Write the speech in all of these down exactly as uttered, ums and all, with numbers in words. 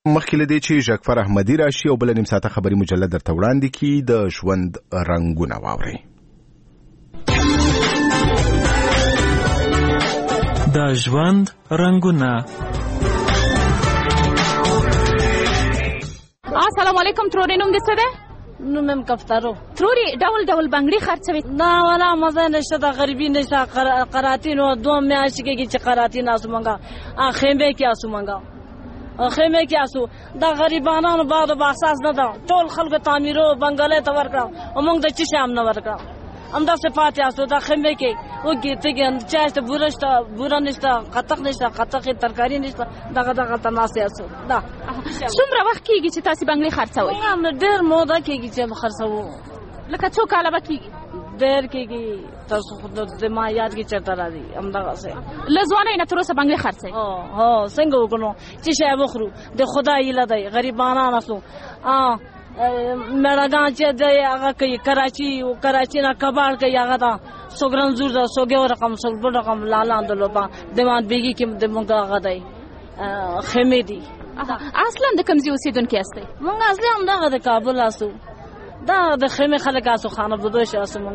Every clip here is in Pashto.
مخکې له دې چې ژغفر احمدي راشي او بله نیم ساعته خبري مجله درته وړاندې کړي د ژوند رنګونه واورئ. د ژوند رنګونه. السلام علیکم. ترورې نوم دې څه دی؟ نوم یم کفترو. ترورې ډول ډول بنګړي خرڅوي؟ نه ولا مزه نشته، د غریبي نشته. قراتین و دو میاشتې کېږي چې قراتین آسو منګه خیمې کې آسو منګه خیمې کې آسو. د غریبانانو بعد به احساس نه ده. ټول خلکو تعمیرو بنګلې ته ورکړه او موږ د څه شي هم نه ورکړه. همداسې پاتې آسو د خیمې کې وږي تږي چای شته، بوره شته، بوره نشته، قطق نشته، قطق ترکاري نشته، دغه دغه ته ناستې آسو. دا څومره وخت کېږي چې تاسې بنګړي خرڅوئ؟ ډېر موده کېږي چې خرڅوو. لکه څو کاله به کېږي؟ ډېر کېږي، تاسو خو د ما یاد کې چېرته راځي. همدغسې له ځوانۍ نه تر اوسه بنګړي خرڅوئ؟ هو څنګه وکړو چې شی وخورو، د خدای هیله دی. غریبانان آسو میړهګان چې دی هغه کوي، کراچي کراچي نه کباړ کوي، هغه دا څوک رنځور ده، څوک یو رقم، څوک بل رقم. لالاند لوبا دیوان بیګي کې د موږ هغه دی خیمې دي. اصلا د کوم ځای اوسېدونکي یاستئ؟ موږ اصلي همدغه د کابل آسو. دا د خیمې خلک آسو، خانه بدوش آسو. موږ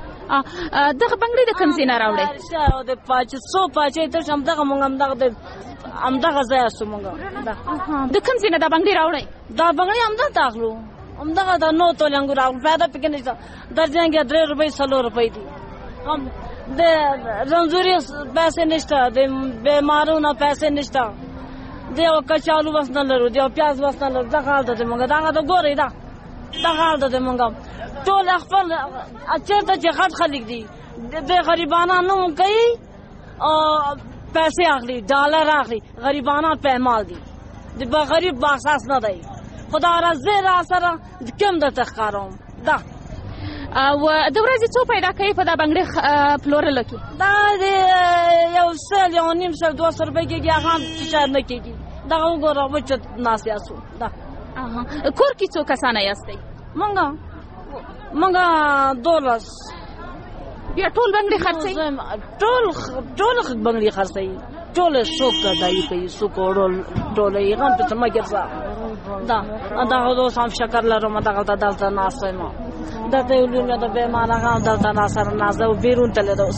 دغه بنګړي د کوم ځای نه راوړئ؟ د پاچې څو پاچې تر همدغه موږ همدغه د همدغه ځای آسو. موږ د کوم ځای نه دا بنګړي راوړئ؟ دا بنګړي همدلته اخلو. همدغه د نو تولې انګور اخلو. پیدا پکې نشته. درجنګې درې روپۍ څلور روپۍ دي. د رنځوري پیسې نشته، د بیمارو نه پیسې نشته، د یو کچالو وس نه لرو، د یو پیاز وس نه لرو. دغه حال ده زموږ. دغه د ګورئ دا دغه حال ده زموږ. ټول خپل چېرته چې غټ خلک دي د غریبانان نوم کوي او پیسې اخلي، ډالر اخلي. غریبانان پیمال دي، د غریب با احساس نه دی. خدا را زه را سره کوم درته ښکاروم. دا او د ورځې څو پیدا کوي په دا بنګړي پلورلو کې؟ دا د یو سل یو نیم سل دوه سوه روپۍ کېږي، هغه هم شاید نه کېږي. دغه وګوره وچه ناست یاستو. دا کور کې څو کسانه یاستئ؟ موږ موږ دولس. بیا ټول بنګړي خرڅوئ؟ ټول ټول بنګړي خرڅوي. ټول څوک ګدایي کوي، څوک ډولۍ هم پسې مه ګرځه. دا دغه اوس هم شکر لرم، دغلته دلته ناست یم. دلته یو لوی د بیمار هغه هم دلته ناست ناست او بیرون تللی ده اوس.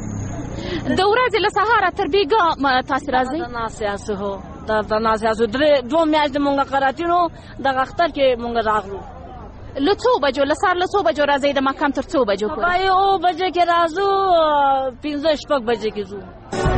د ورځې له سهاره تر بېګا تاسې راځئ؟ دلته ناست یاستو. هو دلته ناست یاستو. درې دوه میاشتې مونږ قراتین وو، دغه اختر کې مونږ راغلو. له څو بجو له سهار له څو بجو راځئ د ماښام تر څو بجو پورې؟ اوه بجې کې راځو، پنځه شپږ بجې کې ځو.